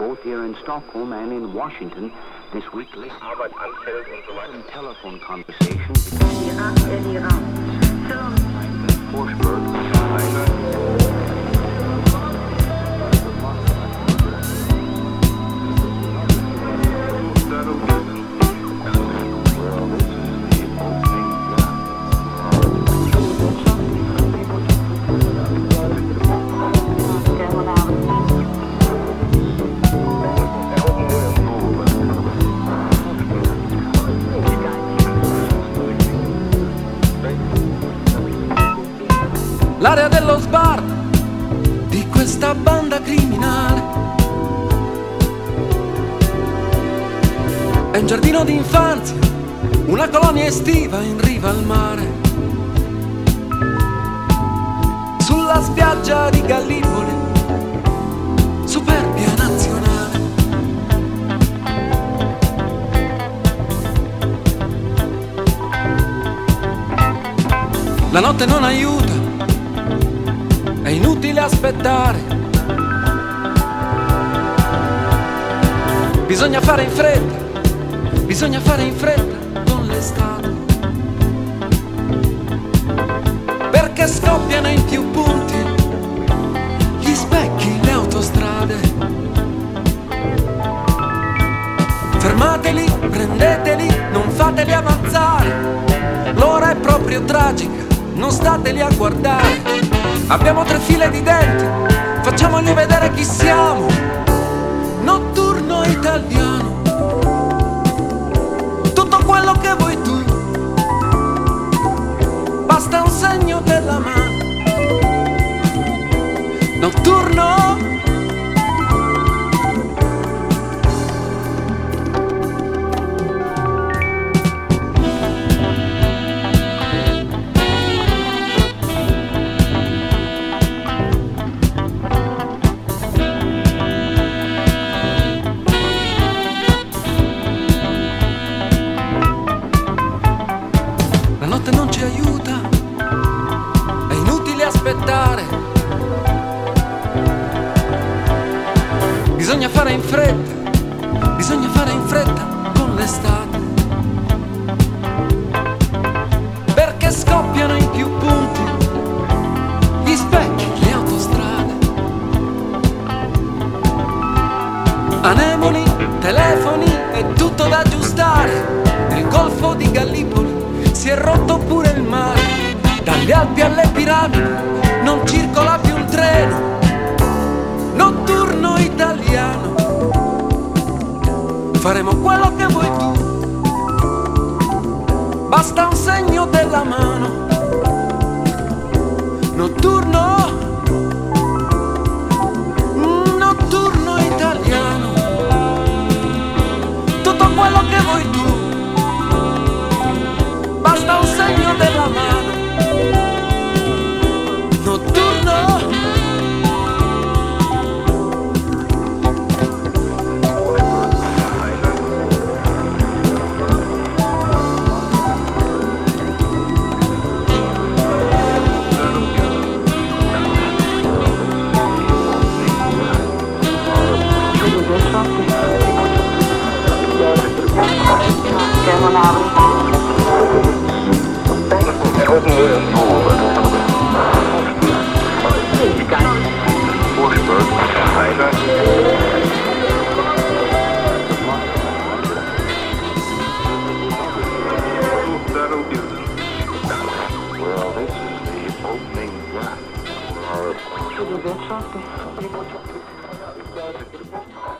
both here in Stockholm and in Washington this week. Arbeit anfällt und so weiter. Telephone conversation between Forsberg l'area dello sbarco di questa banda criminale è un giardino d'infanzia, una colonia estiva in riva al mare. Sulla spiaggia di Gallipoli, superbia nazionale. La notte non aiuta, è inutile aspettare. Bisogna fare in fretta con l'estate. Perché scoppiano in più punti gli specchi, le autostrade. Fermateli, prendeteli, non fateli avanzare. L'ora è proprio tragica, non stateli a guardare. Abbiamo 3 file di denti, facciamogli vedere chi siamo. Notturno italiano, tutto quello che vuoi tu, basta un segno della mano. Notturno. Non ci aiuta, è inutile aspettare. Bisogna fare in fretta con l'estate. Perché scoppiano in più punti gli specchi, le autostrade. Anemoni, telefoni, è tutto da aggiustare. Nel golfo di Gallipoli si è rotto pure il mare. Dalle Alpi alle piramidi non circola più un treno. Notturno italiano, faremo quello che vuoi tu, basta un segno della mano. Notturno, notturno italiano, tutto quello che vuoi tu, basta un segno della mano. Notturno. Well, this is the opening.